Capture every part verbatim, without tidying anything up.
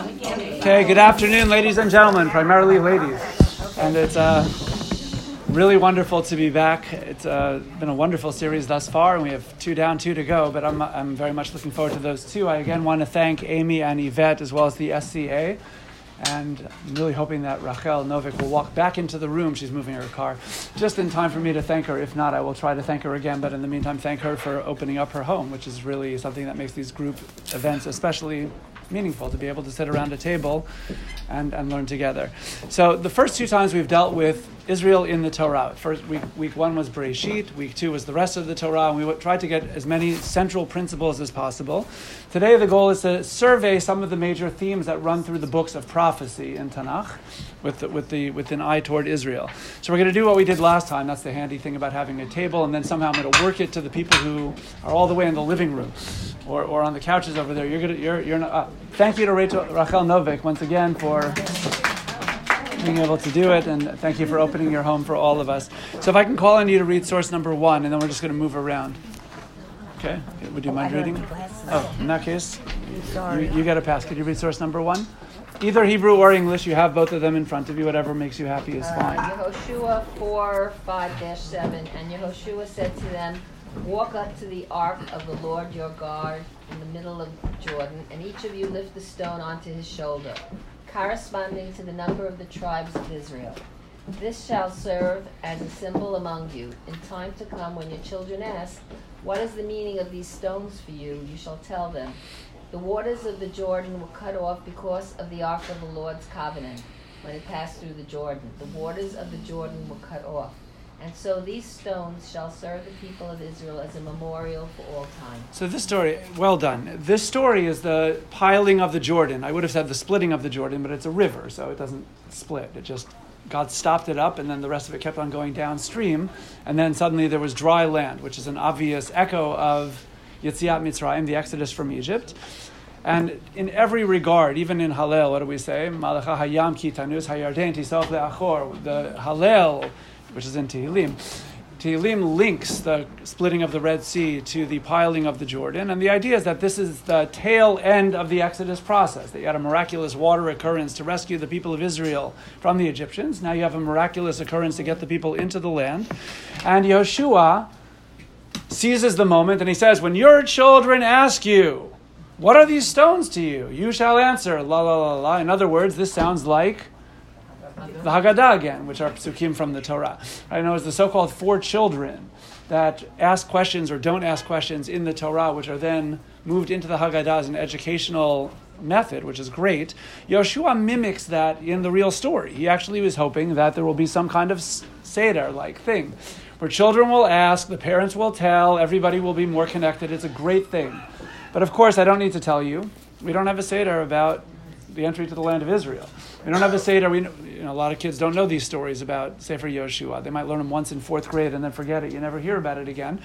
Okay, good afternoon, ladies and gentlemen, primarily ladies. And it's uh, really wonderful to be back. It's uh, been a wonderful series thus far, and we have two down, two to go, but I'm I'm very much looking forward to those two. I again want to thank Amy and Yvette as well as the S C A, and I'm really hoping that Rachel Novik will walk back into the room. She's moving her car just in time for me to thank her. If not, I will try to thank her again, but in the meantime, thank her for opening up her home, which is really something that makes these group events especially meaningful, to be able to sit around a table and, and learn together. So the first two times we've dealt with Israel in the Torah. First week, week one was Bereshit, week two was the rest of the Torah, and we tried to get as many central principles as possible. Today the goal is to survey some of the major themes that run through the books of prophecy in Tanakh with the, with the with an eye toward Israel. So we're going to do what we did last time. That's the handy thing about having a table, and then somehow I'm going to work it to the people who are all the way in the living room or, or on the couches over there. You're going to you're you're not, uh, thank you to Rachel, Rachel Novik once again for being able to do it, and thank you for opening your home for all of us. So if I can call on you to read source number one, and then we're just going to move around. Okay? Would you mind reading? Oh, in that case, you, you got a pass. Could you read source number one? Either Hebrew or English. You have both of them in front of you. Whatever makes you happy is fine. Uh, Yehoshua four, five seven. And Yehoshua said to them, "Walk up to the ark of the Lord your God in the middle of Jordan, and each of you lift the stone onto his shoulder, corresponding to the number of the tribes of Israel. This shall serve as a symbol among you. In time to come, when your children ask, 'What is the meaning of these stones for you?' you shall tell them, 'The waters of the Jordan were cut off because of the ark of the Lord's covenant when it passed through the Jordan. The waters of the Jordan were cut off. And so these stones shall serve the people of Israel as a memorial for all time.'" So this story, well done. This story is the piling of the Jordan. I would have said the splitting of the Jordan, but it's a river, so it doesn't split. It just, God stopped it up, and then the rest of it kept on going downstream. And then suddenly there was dry land, which is an obvious echo of Yetziat Mitzrayim, the Exodus from Egypt. And in every regard, even in Hallel, what do we say? Malacha hayam ki tanus hayarden tisof le'achor. The Hallel, which is in Tehillim. Tehillim links the splitting of the Red Sea to the piling of the Jordan. And the idea is that this is the tail end of the Exodus process, that you had a miraculous water occurrence to rescue the people of Israel from the Egyptians. Now you have a miraculous occurrence to get the people into the land. And Yehoshua seizes the moment and he says, "When your children ask you, 'What are these stones to you?' you shall answer, la la la la." In other words, this sounds like the Haggadah again, which are psukim from the Torah. I know it's the so-called four children that ask questions or don't ask questions in the Torah, which are then moved into the Haggadah as an educational method, which is great. Yehoshua mimics that in the real story. He actually was hoping that there will be some kind of Seder-like thing, where children will ask, the parents will tell, everybody will be more connected. It's a great thing. But of course, I don't need to tell you, we don't have a Seder about the entry to the land of Israel. We don't have a Seder. We, you know, a lot of kids don't know these stories about Sefer Yehoshua. They might learn them once in fourth grade and then forget it. You never hear about it again.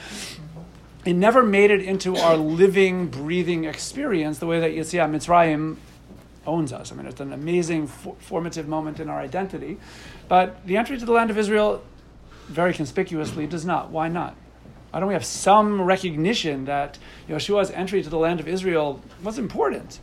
It never made it into our living, breathing experience the way that Yetziat Mitzrayim owns us. I mean, it's an amazing for- formative moment in our identity. But the entry to the land of Israel, very conspicuously, does not. Why not? Why don't we have some recognition that Yehoshua's entry to the land of Israel was important?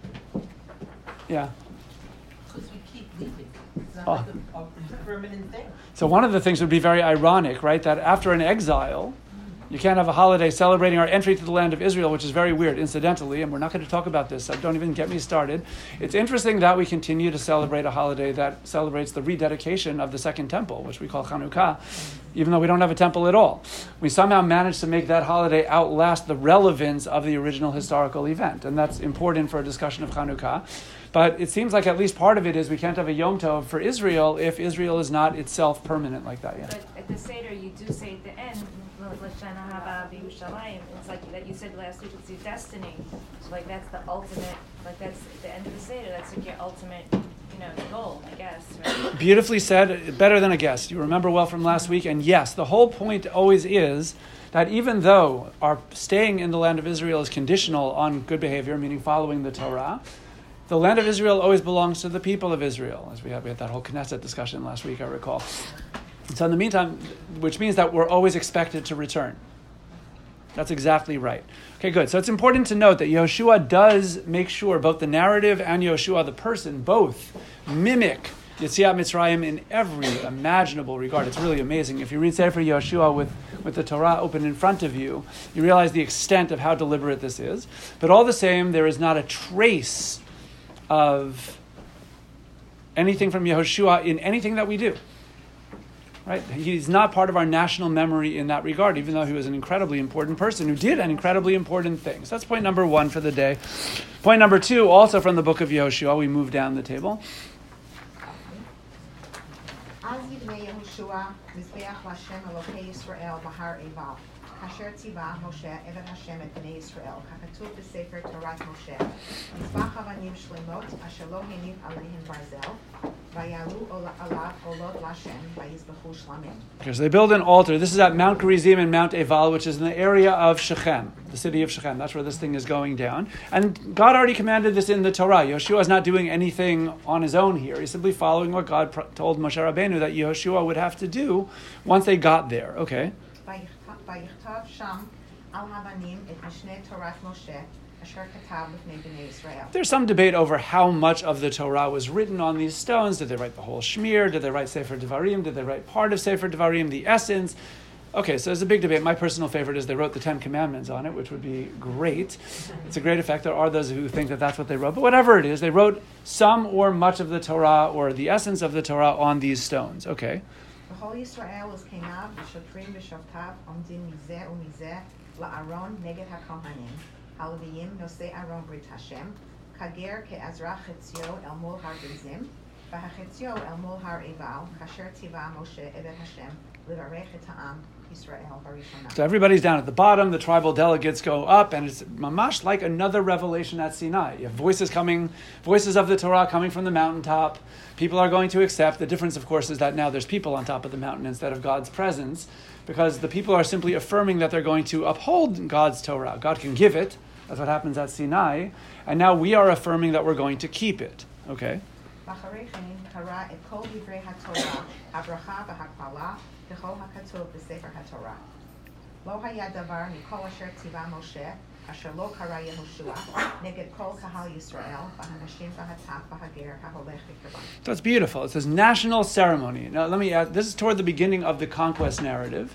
Yeah. Because we keep leaving. It's not Oh. like a, a permanent thing. So one of the things would be very ironic, right? That after an exile, you can't have a holiday celebrating our entry to the land of Israel, which is very weird, incidentally, and we're not going to talk about this, so don't even get me started. It's interesting that we continue to celebrate a holiday that celebrates the rededication of the Second Temple, which we call Chanukah, even though we don't have a temple at all. We somehow managed to make that holiday outlast the relevance of the original historical event, and that's important for a discussion of Chanukah. But it seems like at least part of it is we can't have a Yom Tov for Israel if Israel is not itself permanent like that. Yeah. But at the Seder, you do say at the end, "L'shana haba b'Yerushalayim." It's like that you said last week. It's your destiny. So like that's the ultimate. Like that's the end of the Seder. That's like your ultimate, you know, goal, I guess. Right? Beautifully said. Better than a guess. You remember well from last week. And yes, the whole point always is that even though our staying in the land of Israel is conditional on good behavior, meaning following the Torah, the land of Israel always belongs to the people of Israel, as we had, we had that whole Knesset discussion last week, I recall. So in the meantime, which means that we're always expected to return. That's exactly right. Okay, good. So it's important to note that Yehoshua does make sure both the narrative and Yehoshua, the person, both mimic Yetziat Mitzrayim in every imaginable regard. It's really amazing. If you read Sefer Yehoshua with, with the Torah open in front of you, you realize the extent of how deliberate this is. But all the same, there is not a trace of anything from Yehoshua in anything that we do. Right? He's not part of our national memory in that regard, even though he was an incredibly important person who did an incredibly important thing. So that's point number one for the day. Point number two, also from the book of Yehoshua, we move down the table. אז יבנה יהושע מזבח להשם אלוקי ישראל בהר עיבל, כאשר ציווה משה עבד השם את בני ישראל, ככתוב בספר תורת משה, מזבח אבנים שלמות אשר לא הניף עליהם ברזל, ויעלו עליו עולות להשם, ויזבחו שלמים. Okay, so they build an altar. This is at Mount Gerizim and Mount Eval, which is in the area of Shechem, the city of Shechem. That's where this thing is going down. And God already commanded this in the Torah. Yehoshua is not doing anything on his own here. He's simply following what God pro- told Moshe Rabbeinu that Yehoshua would have to do once they got there. Okay. ויכתוב שם על האבנים את משנה תורת משה, אשר כתב לפני בני ישראל. There's some debate over how much of the Torah was written on these stones. Did they write the whole Shmir? Did they write Sefer Devarim? Did they write part of Sefer Devarim, the essence? Okay, so there's a big debate. My personal favorite is they wrote the Ten Commandments on it, which would be great. It's a great effect. There are those who think that that's what they wrote. But whatever it is, they wrote some or much of the Torah or the essence of the Torah on these stones. Okay. וכל ישראל וזקניו ושוטרים ושופטיו עומדים מזה ומזה לארון נגד הכהנים, הלוויים נושאי ארון ברית השם, כגר כעזרא חציו אל מול הר גריזים, והחציו אל מול הר עיבל, כאשר ציווה משה עבד השם לברך את העם ישראל בראשונה. So everybody's down at the bottom, the tribal delegates go up, and it's mamash like another revelation at Sinai. You have voices coming, voices of the Torah coming from the mountaintop. People are going to accept. The difference, of course, is that now there's people on top of the mountain instead of God's presence, because the people are simply affirming that they're going to uphold God's Torah. God can give it. That's what happens at Sinai. And now we are affirming that we're going to keep it. Okay? ואחרי כן קרא את כל דברי התורה, הברכה והקללה, ככל הכתוב בספר התורה. לא היה דבר מכל אשר ציווה משה, אשר לא קרא יהושע, נגד כל קהל ישראל, והנשים והטף והגר ההולך בקרבם. So it's beautiful. It says national ceremony. Now let me add, this is toward the beginning of the conquest narrative.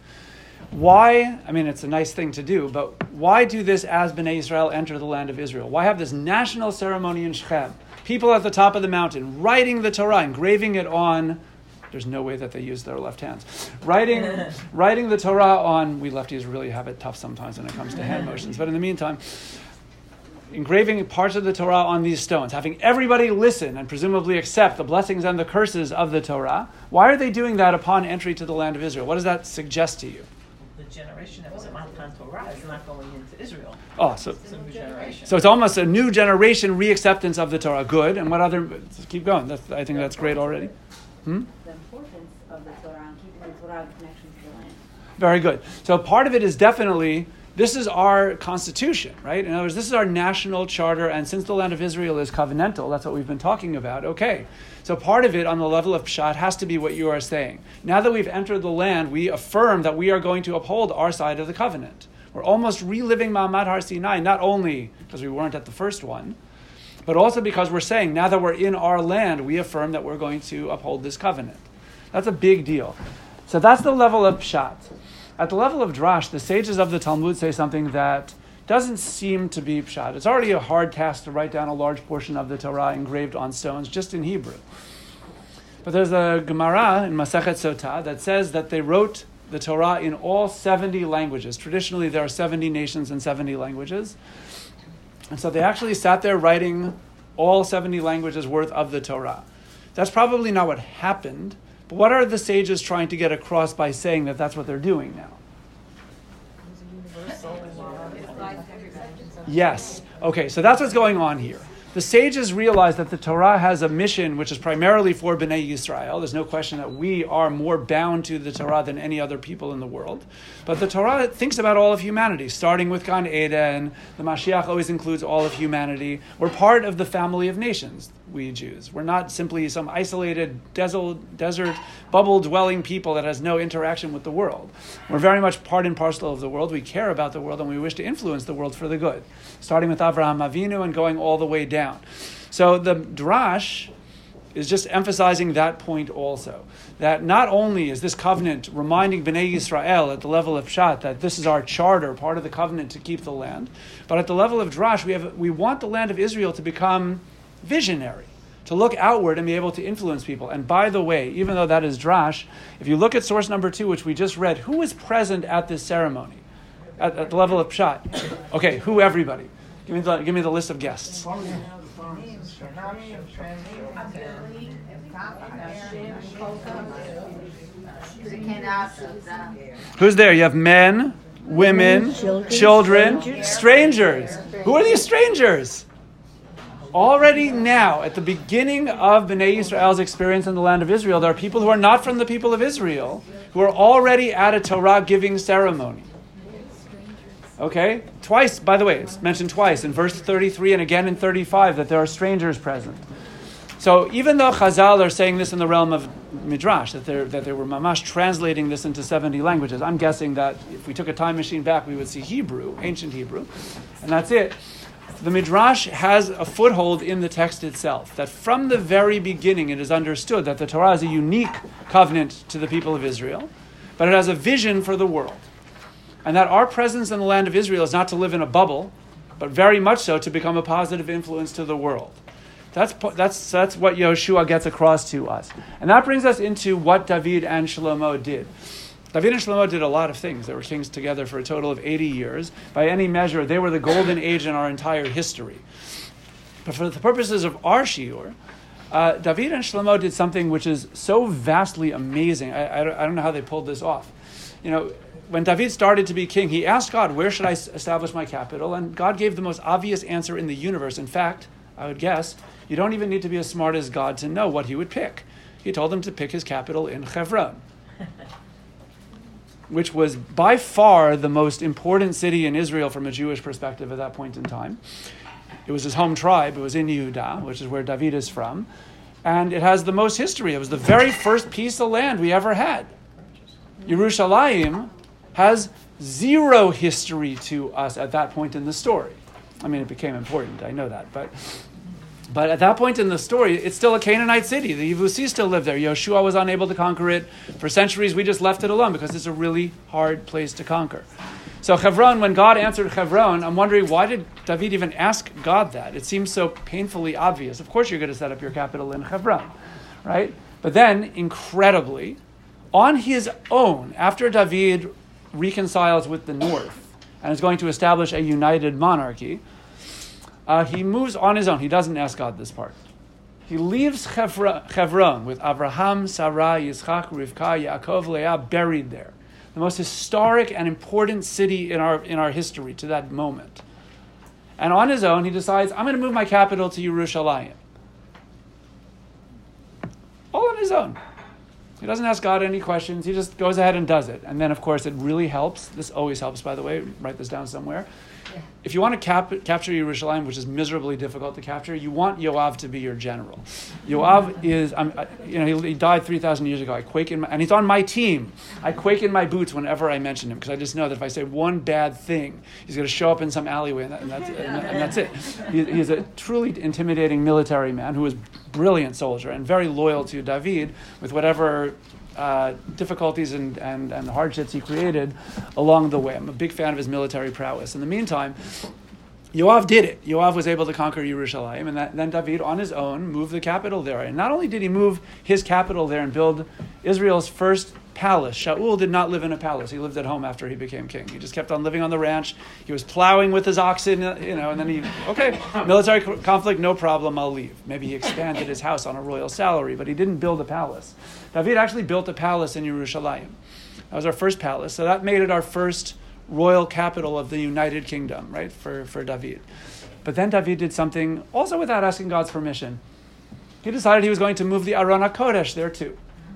Why, I mean, it's a nice thing to do, but why do this as Bnei Israel enter the land of Israel? Why have this national ceremony in Shechem? People at the top of the mountain writing the Torah, engraving it on, there's no way that they use their left hands, writing writing the Torah on, we lefties really have it tough sometimes when it comes to hand motions, but in the meantime, engraving parts of the Torah on these stones, having everybody listen and presumably accept the blessings and the curses of the Torah. Why are they doing that upon entry to the land of Israel? What does that suggest to you? The generation that was at Matan Torah is not going into Israel. Oh, so It's a new generation. so it's almost a new generation reacceptance of the Torah. Good. And what other? Keep going. That's, I think that's great already. Hmm? The importance of the Torah and keeping the Torah in connection to the land. Very good. So part of it is definitely, this is our constitution, right? In other words, this is our national charter, and since the land of Israel is covenantal, that's what we've been talking about, okay. So part of it on the level of Pshat has to be what you are saying. Now that we've entered the land, we affirm that we are going to uphold our side of the covenant. We're almost reliving Ma'amad Har Sinai, not only because we weren't at the first one, but also because we're saying, now that we're in our land, we affirm that we're going to uphold this covenant. That's a big deal. So that's the level of Pshat. At the level of Drash, the sages of the Talmud say something that doesn't seem to be Pshat. It's already a hard task to write down a large portion of the Torah engraved on stones, just in Hebrew. But there's a Gemara in Masechet Sotah that says that they wrote the Torah in all seventy languages. Traditionally, there are seventy nations and seventy languages. And so they actually sat there writing all seventy languages worth of the Torah. That's probably not what happened, but what are the sages trying to get across by saying that that's what they're doing now? Yes. Okay, so that's what's going on here. the sages realized that the Torah has a mission which is primarily for Bnei Yisrael. There's no question that we are more bound to the Torah than any other people in the world. But the Torah thinks about all of humanity, starting with Gan Eden. The Mashiach always includes all of humanity. We're part of the family of nations, we Jews. We're not simply some isolated desert, desert bubble-dwelling people that has no interaction with the world. We're very much part and parcel of the world. We care about the world and we wish to influence the world for the good, starting with Avraham Avinu and going all the way down. So the Drash is just emphasizing that point also, that not only is this covenant reminding Bnei Yisrael at the level of Pshat that this is our charter, part of the covenant to keep the land, but at the level of Drash, we have we want the land of Israel to become visionary, to look outward and be able to influence people. And by the way, even though that is Drash, if you look at source number two, which we just read, who was present at this ceremony, at, at the level of Pshat? Okay, who? Everybody. Give me the give me the list of guests. Who's there? You have men, women, children, children strangers. Who are these strangers? Already now, at the beginning of Bnei Yisrael's experience in the land of Israel, there are people who are not from the people of Israel who are already at a Torah giving ceremony. Okay? Twice, by the way, it's mentioned twice in verse thirty-three and again in thirty-five that there are strangers present. So even though Chazal are saying this in the realm of Midrash, that, that they were mamash translating this into seventy languages, I'm guessing that if we took a time machine back, we would see Hebrew, ancient Hebrew, and that's it. The Midrash has a foothold in the text itself, that from the very beginning it is understood that the Torah is a unique covenant to the people of Israel, but it has a vision for the world. And that our presence in the land of Israel is not to live in a bubble, but very much so to become a positive influence to the world. That's that's that's what Yehoshua gets across to us. And that brings us into what David and Shlomo did. David and Shlomo did a lot of things. They were kings together for a total of eighty years. By any measure, they were the golden age in our entire history. But for the purposes of our shiur, uh, David and Shlomo did something which is so vastly amazing. I, I, don't, I don't know how they pulled this off. You know, when David started to be king, he asked God, where should I establish my capital? And God gave the most obvious answer in the universe. In fact, I would guess, you don't even need to be as smart as God to know what he would pick. He told him to pick his capital in Hebron, which was by far the most important city in Israel from a Jewish perspective at that point in time. It was his home tribe. It was in Yehudah, which is where David is from. And it has the most history. It was the very first piece of land we ever had. Yerushalayim has zero history to us at that point in the story. I mean, it became important, I know that, but but at that point in the story, it's still a Canaanite city. The Yevusi still lived there. Yeshua was unable to conquer it. For centuries, we just left it alone because it's a really hard place to conquer. So Hebron, when God answered Hebron, I'm wondering, why did David even ask God that? It seems so painfully obvious. Of course you're going to set up your capital in Hebron, right? But then, incredibly, on his own, after David reconciles with the north and is going to establish a united monarchy, uh, he moves on his own. He doesn't ask God this part. He leaves Hebron with Abraham, Sarah, Yitzchak, Rivka, Yaakov, Leah buried there. The most historic and important city in our in our history to that moment. And on his own, he decides, I'm going to move my capital to Yerushalayim. All on his own. He doesn't ask God any questions. He just goes ahead and does it. And then, of course, it really helps. This always helps, by the way. Write this down somewhere. Yeah. If you want to cap- capture Yerushalayim, which is miserably difficult to capture, you want Yoav to be your general. Yoav is, um, you know, he, he died three thousand years ago. I quake in my, and he's on my team. I quake in my boots whenever I mention him because I just know that if I say one bad thing, he's going to show up in some alleyway, and, that, and, that's, and, and that's it. He, he's a truly intimidating military man who is a brilliant soldier and very loyal to David with whatever Uh, difficulties and, and, and hardships he created along the way. I'm a big fan of his military prowess. In the meantime, Yoav did it. Yoav was able to conquer Yerushalayim, and that, then David, on his own, moved the capital there. And not only did he move his capital there and build Israel's first palace. Shaul did not live in a palace. He lived at home after he became king. He just kept on living on the ranch. He was plowing with his oxen, you know, and then he, okay, military conflict, no problem, I'll leave. Maybe he expanded his house on a royal salary, but he didn't build a palace. David actually built a palace in Yerushalayim. That was our first palace. So that made it our first royal capital of the United Kingdom, right, for, for David. But then David did something also without asking God's permission. He decided he was going to move the Aron HaKodesh there too.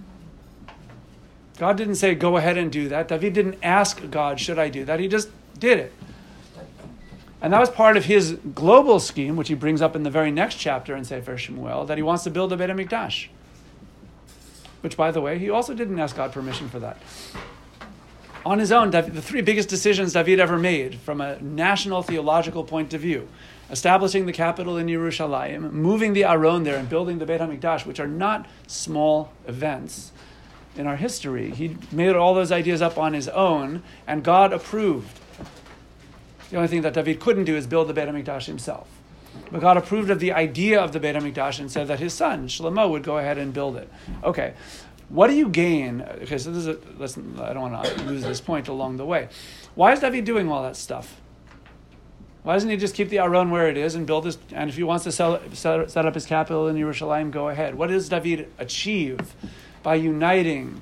God didn't say, go ahead and do that. David didn't ask God, should I do that? He just did it. And that was part of his global scheme, which he brings up in the very next chapter in Sefer Shemuel, that he wants to build a Beit HaMikdash. Which, by the way, he also didn't ask God permission for that. On his own, David, the three biggest decisions David ever made from a national theological point of view, establishing the capital in Yerushalayim, moving the Aron there and building the Beit HaMikdash, which are not small events in our history. He made all those ideas up on his own, and God approved. The only thing that David couldn't do is build the Beit HaMikdash himself. But God approved of the idea of the Beit HaMikdash and said that his son, Shlomo, would go ahead and build it. Okay, what do you gain? Okay, so this is a, listen, I don't want to lose this point along the way. Why is David doing all that stuff? Why doesn't he just keep the Aron where it is and build his, and if he wants to sell, set, set up his capital in Yerushalayim, go ahead. What does David achieve by uniting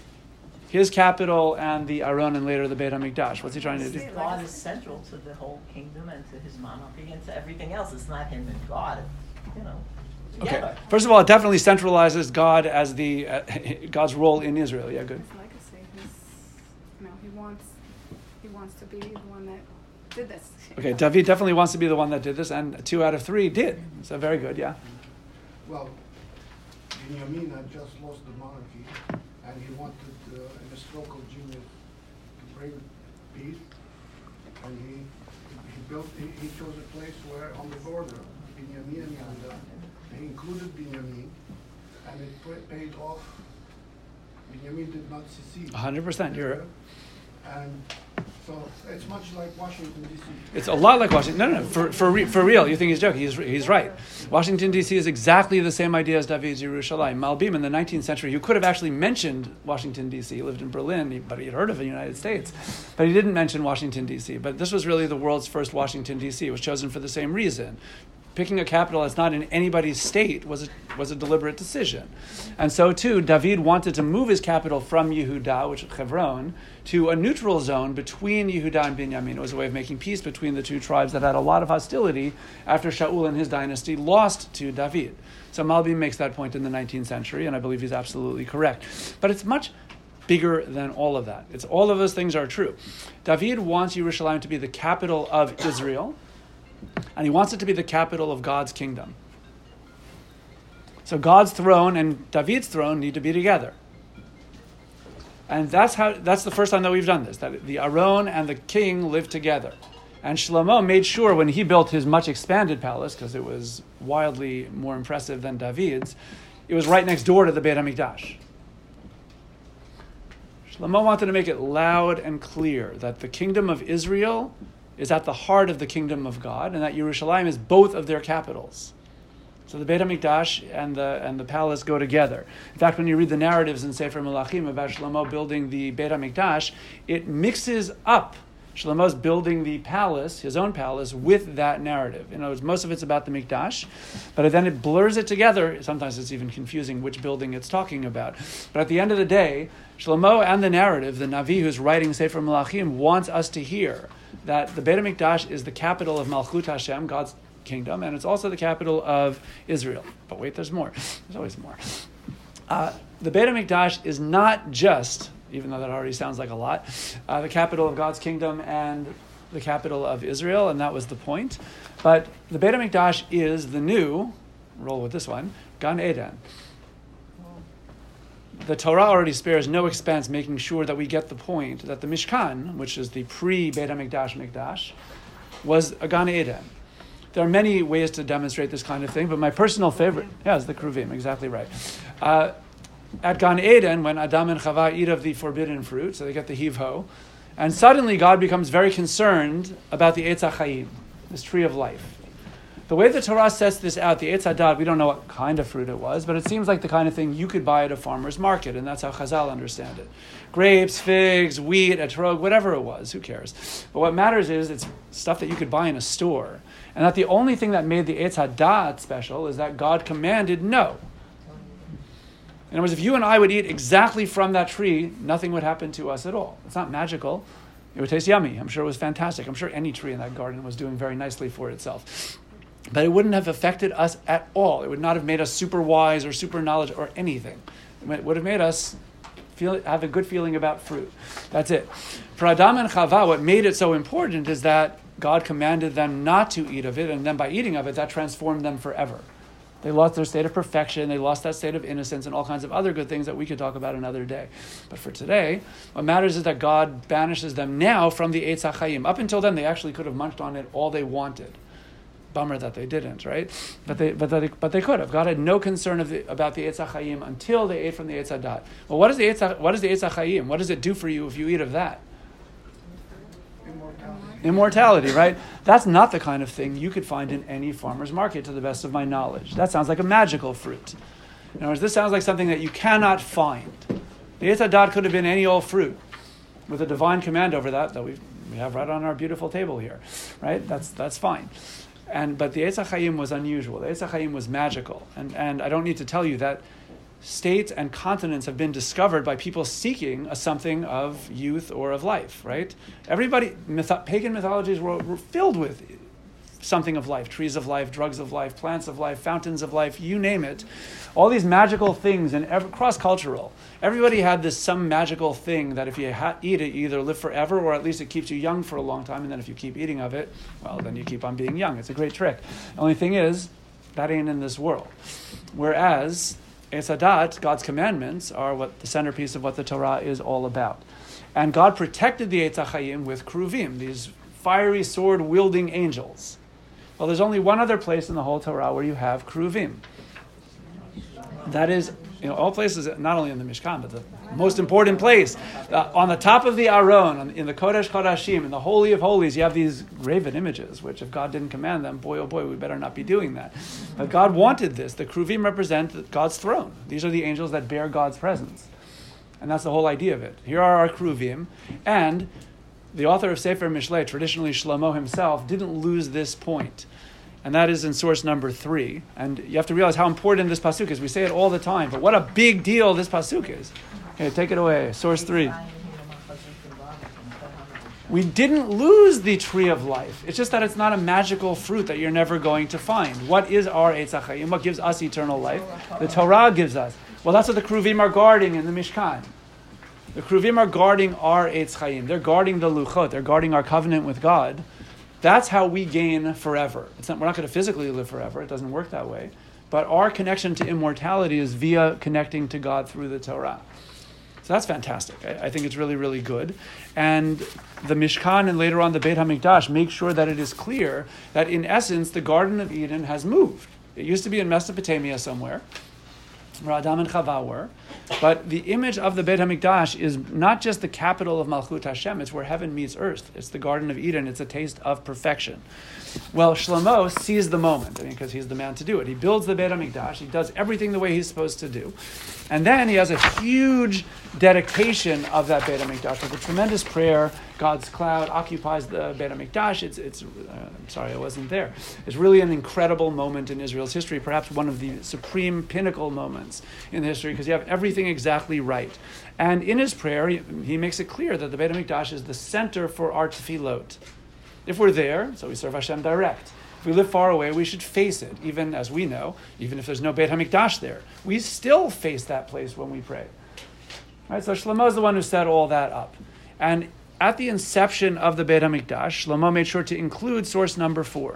his capital and the Aron and later the Beit HaMikdash? What's he trying to do? God is central to the whole kingdom and to his monarchy and to everything else. It's not him and God, it's, you know, together. Okay. First of all, it definitely centralizes God as the uh, God's role in Israel. Yeah, good. His legacy. He's, you know, he wants, he wants to be the one that did this. Okay, David definitely wants to be the one that did this, and two out of three did. So very good, yeah. Well, Binyamin had just lost the monarchy, and he wanted, uh, in a stroke of genius, to bring peace. And he he built, he, he chose a place where on the border, Binyamin and Yehuda, he included Binyamin, and it pa- paid off. Binyamin did not secede. one hundred percent, you're... And so it's much like Washington, D C. It's a lot like Washington. No, no, no. For for, re, for real, you think he's joking. He's, he's right. Washington, D C is exactly the same idea as David's Yerushalayim. Malbim in the nineteenth century, who could have actually mentioned Washington, D C. He lived in Berlin, but he had heard of the United States. But he didn't mention Washington, D C. But this was really the world's first Washington, D C. It was chosen for the same reason. Picking a capital that's not in anybody's state was a, was a deliberate decision. And so, too, David wanted to move his capital from Yehuda, which is Hebron, to a neutral zone between Yehuda and Binyamin. It was a way of making peace between the two tribes that had a lot of hostility after Shaul and his dynasty lost to David. So Malbim makes that point in the nineteenth century, and I believe he's absolutely correct. But it's much bigger than all of that. It's all of those things are true. David wants Yerushalayim to be the capital of Israel, and he wants it to be the capital of God's kingdom. So God's throne and David's throne need to be together. And that's how that's the first time that we've done this, that the Aron and the king live together. And Shlomo made sure when he built his much expanded palace, because it was wildly more impressive than David's, it was right next door to the Beit HaMikdash. Shlomo wanted to make it loud and clear that the kingdom of Israel is at the heart of the kingdom of God, and that Yerushalayim is both of their capitals. So the Beit HaMikdash and the and the palace go together. In fact, when you read the narratives in Sefer Melachim about Shlomo building the Beit HaMikdash, it mixes up Shlomo's building the palace, his own palace, with that narrative. In other words, most of it's about the Mikdash, but then it blurs it together. Sometimes it's even confusing which building it's talking about. But at the end of the day, Shlomo and the narrative, the Navi who's writing Sefer Melachim, wants us to hear that the Beit HaMikdash is the capital of Malchut Hashem, God's kingdom, and it's also the capital of Israel. But wait, there's more. There's always more. Uh, the Beit HaMikdash is not just, even though that already sounds like a lot, uh, the capital of God's kingdom and the capital of Israel, and that was the point. But the Beit HaMikdash is the new, roll with this one, Gan Eden. The Torah already spares no expense making sure that we get the point that the Mishkan, which is the pre-Beit HaMikdash Mikdash, was a Gan Eden. There are many ways to demonstrate this kind of thing, but my personal favorite, yeah, is the Kruvim, exactly right. Uh, at Gan Eden, when Adam and Chava eat of the forbidden fruit, so they get the Hivho, and suddenly God becomes very concerned about the Eitz HaChaim, this tree of life. The way the Torah sets this out, the Eitz HaDaat, we don't know what kind of fruit it was, but it seems like the kind of thing you could buy at a farmer's market, and that's how Chazal understand it. Grapes, figs, wheat, etrog, whatever it was, who cares? But what matters is it's stuff that you could buy in a store. And that the only thing that made the Eitz HaDaat special is that God commanded no. In other words, if you and I would eat exactly from that tree, nothing would happen to us at all. It's not magical. It would taste yummy. I'm sure it was fantastic. I'm sure any tree in that garden was doing very nicely for itself. But it wouldn't have affected us at all. It would not have made us super wise or super knowledge or anything. It would have made us feel have a good feeling about fruit. That's it. For Adam and Chava, what made it so important is that God commanded them not to eat of it, and then by eating of it, that transformed them forever. They lost their state of perfection, they lost that state of innocence, and all kinds of other good things that we could talk about another day. But for today, what matters is that God banishes them now from the Eitz HaChaim. Up until then, they actually could have munched on it all they wanted. Bummer that they didn't, right? But they, but they, but they could have. God had no concern of the, about the Eitz HaChaim until they ate from the Eitz HaDat. Well, what is the Eitz, what is the Eitz HaChaim? What does it do for you if you eat of that? Immortality. Immortality, right? That's not the kind of thing you could find in any farmer's market, to the best of my knowledge. That sounds like a magical fruit. In other words, this sounds like something that you cannot find. The Eitz HaDat could have been any old fruit with a divine command over that that we we have right on our beautiful table here, right? That's that's fine. And but the Eitz HaChaim was unusual. The Eitz HaChaim was magical, and and I don't need to tell you that states and continents have been discovered by people seeking a something of youth or of life, right? Everybody, myth- pagan mythologies were, were filled with something of life, trees of life, drugs of life, plants of life, fountains of life, you name it. All these magical things, and ev- cross-cultural. Everybody had this some magical thing that if you ha- eat it, you either live forever or at least it keeps you young for a long time, and then if you keep eating of it, well, then you keep on being young. It's a great trick. The only thing is, that ain't in this world. Whereas Eitz HaDat, God's commandments, are what the centerpiece of what the Torah is all about. And God protected the Eitz HaChaim with Kruvim, these fiery sword-wielding angels. Well, there's only one other place in the whole Torah where you have Kruvim. That is, you know, all places, not only in the Mishkan, but the most important place. Uh, on the top of the Aron, on, in the Kodesh Kodashim, in the Holy of Holies, you have these graven images, which if God didn't command them, boy, oh boy, we better not be doing that. But God wanted this. The Kruvim represent God's throne. These are the angels that bear God's presence. And that's the whole idea of it. Here are our Kruvim, and the author of Sefer Mishlei, traditionally Shlomo himself, didn't lose this point. And that is in source number three. And you have to realize how important this pasuk is. We say it all the time, but what a big deal this pasuk is. Okay, take it away. Source three. We didn't lose the tree of life. It's just that it's not a magical fruit that you're never going to find. What is our Eitz HaChaim? What gives us eternal life? The Torah gives us. Well, that's what the Kruvim are guarding in the Mishkan. The Kruvim are guarding our Eitz Chaim. They're guarding the Luchot. They're guarding our covenant with God. That's how we gain forever. It's not, we're not going to physically live forever. It doesn't work that way. But our connection to immortality is via connecting to God through the Torah. So that's fantastic. I, I think it's really, really good. And the Mishkan and later on the Beit HaMikdash make sure that it is clear that in essence the Garden of Eden has moved. It used to be in Mesopotamia somewhere, where Adam and Chava were. But the image of the Beit HaMikdash is not just the capital of Malchut Hashem, it's where heaven meets earth. It's the Garden of Eden. It's a taste of perfection. Well, Shlomo sees the moment, I mean, because he's the man to do it. He builds the Beit HaMikdash. He does everything the way he's supposed to do. And then he has a huge dedication of that Beit HaMikdash with a tremendous prayer. God's cloud occupies the Beit HaMikdash. It's, it's, uh, I'm sorry I wasn't there. It's really an incredible moment in Israel's history, perhaps one of the supreme pinnacle moments in history, because you have everything exactly right. And in his prayer, he, he makes it clear that the Beit HaMikdash is the center for our tefillot. If we're there, so we serve Hashem direct. If we live far away, we should face it, even as we know, even if there's no Beit HaMikdash there. We still face that place when we pray. Right? So Shlomo is the one who set all that up. And at the inception of the Beit HaMikdash, Shlomo made sure to include source number four.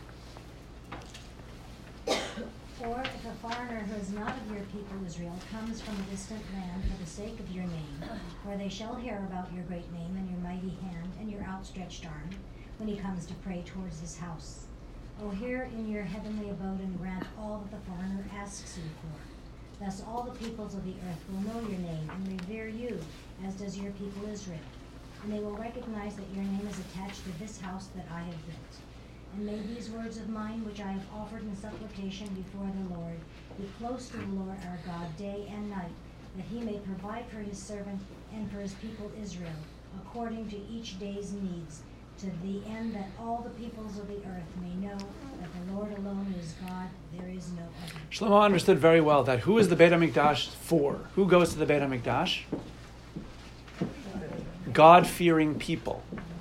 Or if a foreigner who is not of your people Israel comes from a distant land for the sake of your name, where they shall hear about your great name and your mighty hand and your outstretched arm, when he comes to pray towards his house. O hear in your heavenly abode and grant all that the foreigner asks you for. Thus all the peoples of the earth will know your name and revere you, as does your people Israel. And they will recognize that your name is attached to this house that I have built. And may these words of mine, which I have offered in supplication before the Lord, be close to the Lord our God day and night, that he may provide for his servant and for his people Israel, according to each day's needs, to the end that all the peoples of the earth may know that the Lord alone is God, there is no other. Shlomo understood very well that who is the Beit HaMikdash for? Who goes to the Beit HaMikdash? God-fearing people.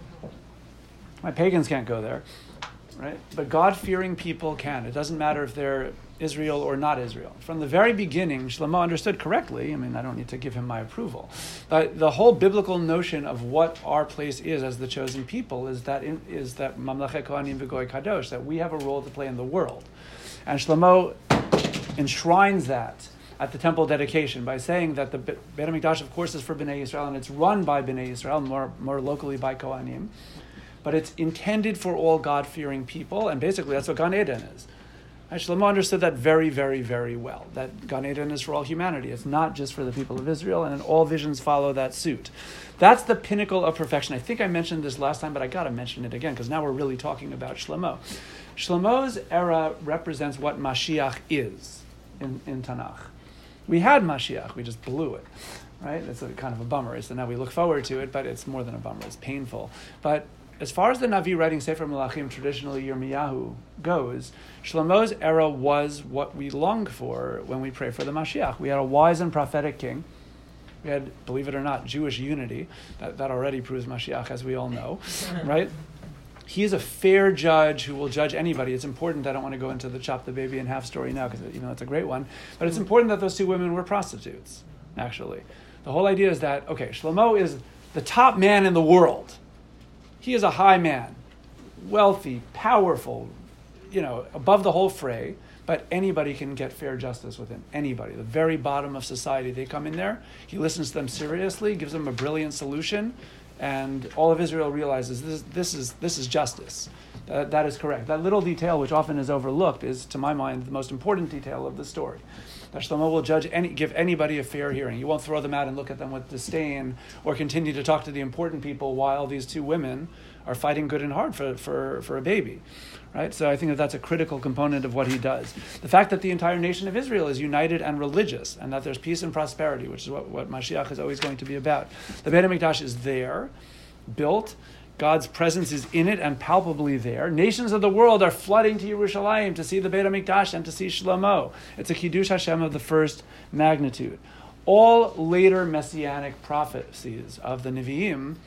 My pagans can't go there, right? But God-fearing people can. It doesn't matter if they're Israel or not Israel. From the very beginning, Shlomo understood correctly. I mean, I don't need to give him my approval. But the whole biblical notion of what our place is as the chosen people is that in, is that Mamlechet Kohanim V'Goy Kadosh, that we have a role to play in the world. And Shlomo enshrines that at the temple dedication by saying that the Beit HaMikdash, of course, is for Bnei Yisrael, and it's run by Bnei Yisrael, more, more locally by Kohanim. But it's intended for all God-fearing people, and basically that's what Gan Eden is. And Shlomo understood that very, very, very well, that Gan Eden is for all humanity. It's not just for the people of Israel, and all visions follow that suit. That's the pinnacle of perfection. I think I mentioned this last time, but I got to mention it again, because now we're really talking about Shlomo. Shlomo's era represents what Mashiach is in, in Tanakh. We had Mashiach, we just blew it, right? It's a kind of a bummer. So now we look forward to it, but it's more than a bummer. It's painful. But as far as the Navi writing Sefer Melachim, traditionally Yirmiyahu, goes, Shlomo's era was what we long for when we pray for the Mashiach. We had a wise and prophetic king. We had, believe it or not, Jewish unity. That, that already proves Mashiach, as we all know, right? He is a fair judge who will judge anybody. It's important. I don't want to go into the chop the baby in half story now, because even though it's a great one, but it's important that those two women were prostitutes, actually. The whole idea is that, okay, Shlomo is the top man in the world. He is a high man, wealthy, powerful, you know, above the whole fray, but anybody can get fair justice with him. Anybody. The very bottom of society, they come in there, he listens to them seriously, gives them a brilliant solution, and all of Israel realizes this, this is this is justice. Uh, that is correct. That little detail, which often is overlooked, is, to my mind, the most important detail of the story. That Shlomo will judge any, give anybody a fair hearing. You won't throw them out and look at them with disdain, or continue to talk to the important people while these two women are fighting good and hard for, for, for a baby. Right? So I think that that's a critical component of what he does. The fact that the entire nation of Israel is united and religious, and that there's peace and prosperity, which is what, what Mashiach is always going to be about. The Beit HaMikdash is there, built. God's presence is in it and palpably there. Nations of the world are flooding to Yerushalayim to see the Beit HaMikdash and to see Shlomo. It's a Kiddush Hashem of the first magnitude. All later messianic prophecies of the Nevi'im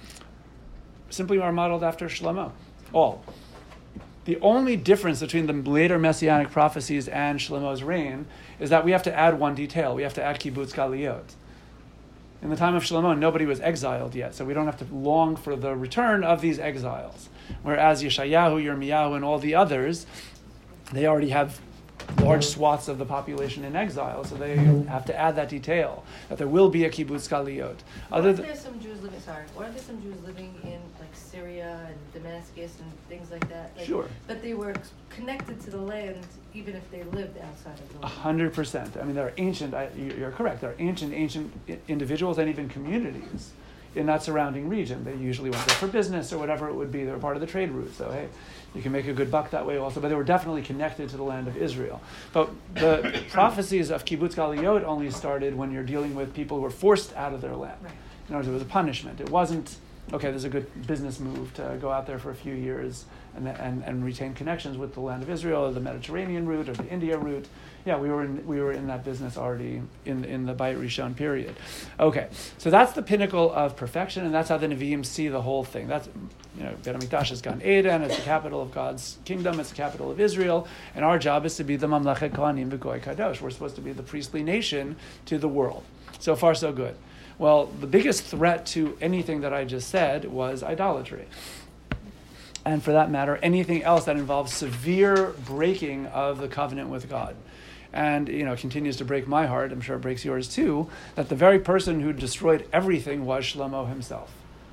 simply are modeled after Shlomo. All. The only difference between the later messianic prophecies and Shlomo's reign is that we have to add one detail. We have to add kibbutz galiyot. In the time of Shlomo, nobody was exiled yet, so we don't have to long for the return of these exiles. Whereas Yeshayahu, Yirmiyahu, and all the others, they already have large swaths of the population in exile, so they have to add that detail, that there will be a kibbutz galiyot. Other than there's some Jews living, sorry, weren't there some Jews living in like Syria and Damascus and things like that? Like, sure. But they were connected to the land even if they lived outside of the land. A hundred percent. I mean, there are ancient, I, you're correct, there are ancient, ancient individuals and even communities in that surrounding region. They usually went there for business or whatever it would be. They were part of the trade route, so hey, you can make a good buck that way also, but they were definitely connected to the land of Israel. But the prophecies of kibbutz galiyot only started when you're dealing with people who were forced out of their land. Right. In other words, it was a punishment. It wasn't, okay, there's a good business move to go out there for a few years and and, and retain connections with the land of Israel, or the Mediterranean route, or the India route. Yeah, we were in we were in that business already in in the Bayit Rishon period. Okay, so that's the pinnacle of perfection, and that's how the Nevi'im see the whole thing. That's, you know, Beit HaMikdash is Gan Eden, it's the capital of God's kingdom, it's the capital of Israel, and our job is to be the Mamlechet Kohanim V'Goy Kadosh. We're supposed to be the priestly nation to the world. So far, so good. Well, the biggest threat to anything that I just said was idolatry. And for that matter, anything else that involves severe breaking of the covenant with God. And, you know, it continues to break my heart, I'm sure it breaks yours too, that the very person who destroyed everything was Shlomo himself.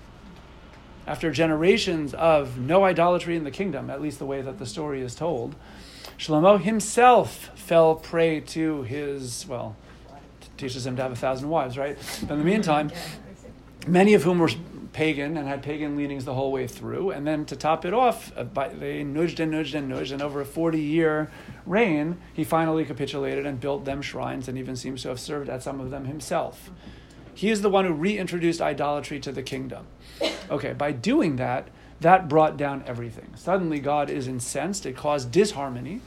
After generations of no idolatry in the kingdom, at least the way that the story is told, Shlomo himself fell prey to his, well, t- teaches him to have a thousand wives, right? But in the meantime, many of whom were pagan and had pagan leanings the whole way through. And then to top it off, uh, by, they nudged and nudged and nudged, and over a forty-year reign, he finally capitulated and built them shrines, and even seems to have served at some of them himself. He is the one who reintroduced idolatry to the kingdom. Okay, by doing that, that brought down everything. Suddenly God is incensed, it caused disharmony,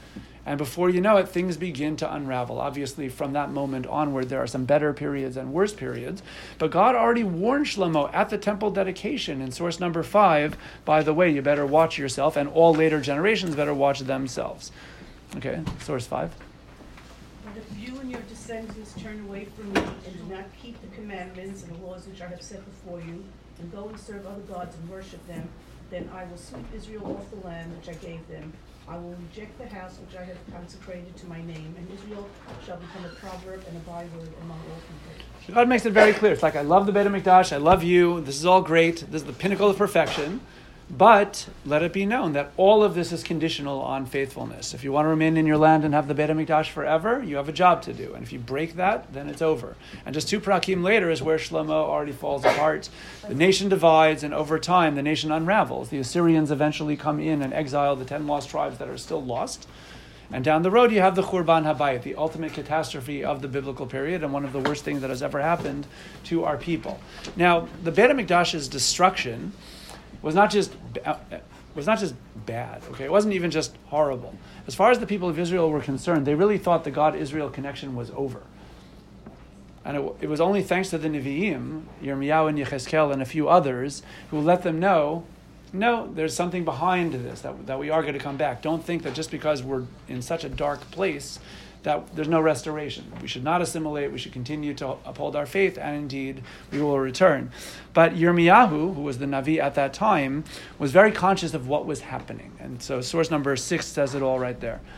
And before you know it, things begin to unravel. Obviously, from that moment onward, there are some better periods and worse periods. But God already warned Shlomo at the temple dedication in source number five, by the way, you better watch yourself, and all later generations better watch themselves. Okay, source five. But if you and your descendants turn away from me and do not keep the commandments and the laws which I have set before you, and go and serve other gods and worship them, then I will sweep Israel off the land which I gave them. I will reject the house which I have consecrated to my name, and Israel shall become a proverb and a byword among all people. God makes it very clear. It's like, I love the Beit HaMikdash, I love you, this is all great, this is the pinnacle of perfection. But let it be known that all of this is conditional on faithfulness. If you want to remain in your land and have the Beit HaMikdash forever, you have a job to do. And if you break that, then it's over. And just two prakim later is where Shlomo already falls apart. The nation divides, and over time, the nation unravels. The Assyrians eventually come in and exile the ten lost tribes that are still lost. And down the road, you have the Churban Habayit, the ultimate catastrophe of the biblical period, and one of the worst things that has ever happened to our people. Now, the Beit HaMikdash's destruction was not just was not just bad, okay? It wasn't even just horrible. As far as the people of Israel were concerned, they really thought the God-Israel connection was over. And it, it was only thanks to the Nevi'im, Yirmiyahu and Yechezkel and a few others, who let them know, no, there's something behind this, that, that we are going to come back. Don't think that just because we're in such a dark place that there's no restoration. We should not assimilate. We should continue to uphold our faith, and indeed, we will return. But Yirmiyahu, who was the Navi at that time, was very conscious of what was happening. And so source number six says it all right there.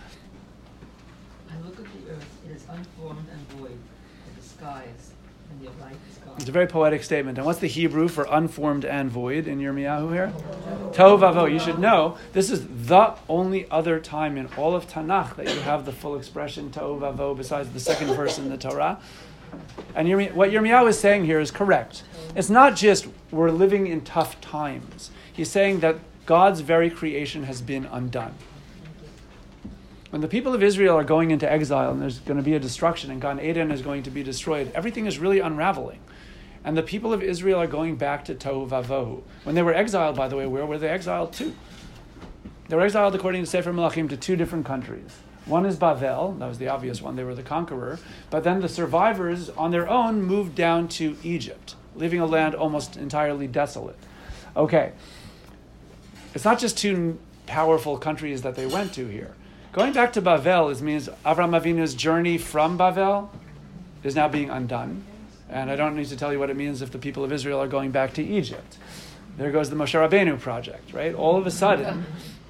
I look at the earth, it is unformed and void, and the skies, and your light is gone. It's a very poetic statement. And what's the Hebrew for unformed and void in Yirmiyahu here? Tohu vavohu. You should know, this is the only other time in all of Tanakh that you have the full expression Tohu vavohu besides the second verse in the Torah. And Yirmi- what Yirmiyahu is saying here is correct. It's not just we're living in tough times. He's saying that God's very creation has been undone. When the people of Israel are going into exile and there's going to be a destruction and Gan Eden is going to be destroyed, everything is really unraveling. And the people of Israel are going back to Tohu Vavohu. When they were exiled, by the way, where were they exiled to? They were exiled, according to Sefer Melachim, to two different countries. One is Bavel, that was the obvious one, they were the conqueror. But then the survivors, on their own, moved down to Egypt, leaving a land almost entirely desolate. Okay, it's not just two powerful countries that they went to here. Going back to Bavel is, means Avraham Avinu's journey from Bavel is now being undone. And I don't need to tell you what it means if the people of Israel are going back to Egypt. There goes the Moshe Rabbeinu project, right? All of a sudden,